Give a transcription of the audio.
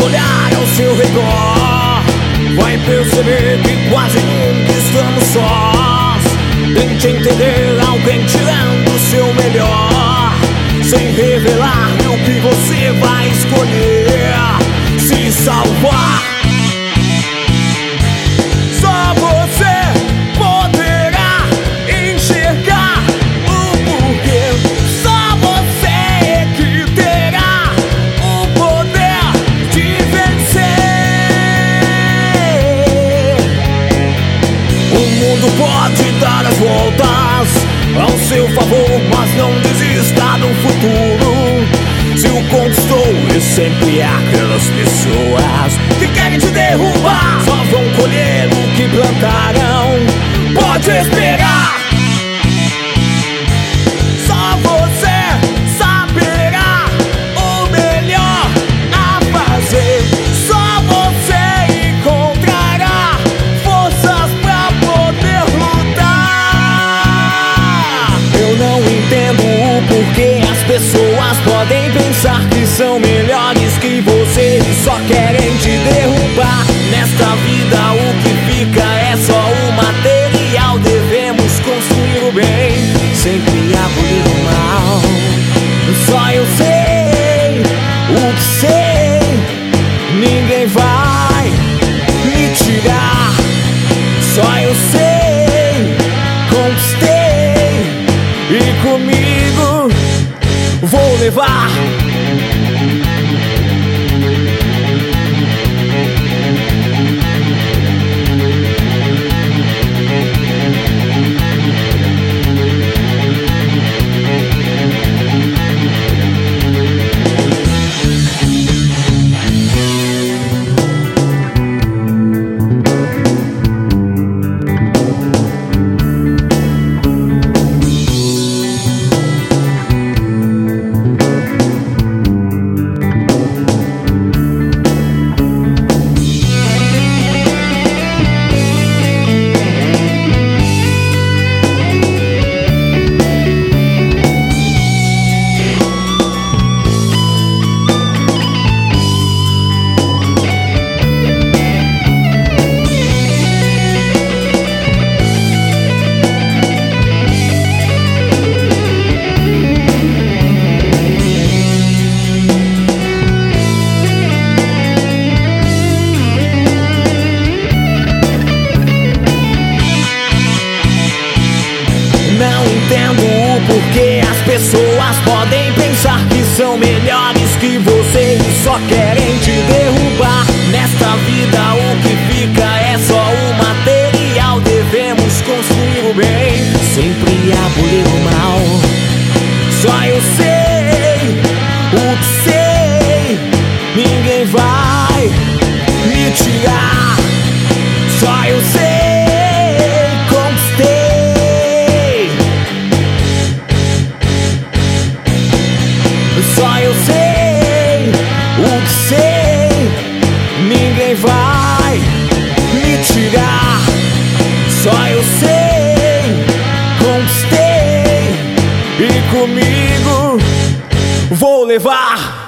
olhar ao seu redor, vai perceber que quase nunca estamos sós. Tente entender alguém tirando o seu melhor, sem revelar o que você vai escolher. Se salvar, só você poderá enxergar o porquê. Só você que terá o poder de vencer. O mundo pode dar as voltas ao seu favor, mas não desista no futuro. Se o conquistou, e sempre há aquelas pessoas que querem te derrubar, só vão colher o que plantaram. Pode esperar, só você saberá o melhor a fazer. Só você encontrará forças pra poder lutar. Eu não entendo o porquê as pessoas podem pensar que são melhores que você e só querem te derrubar. Nesta vida o que fica é só o material. Devemos construir o bem, sempre abolir o mal. Só eu sei o que sei, ninguém vai me tirar. Só eu sei, conquistei e comigo vou levar. Entendo o porquê as pessoas podem pensar que são melhores que você e só querem te derrubar. Nesta vida o que fica é só o material. Devemos construir o bem, sempre abolir o mal. Só eu sei o que sei, ninguém vai me tirar. Só eu sei, só eu sei o que sei, ninguém vai me tirar. Só eu sei, conquistei e comigo vou levar.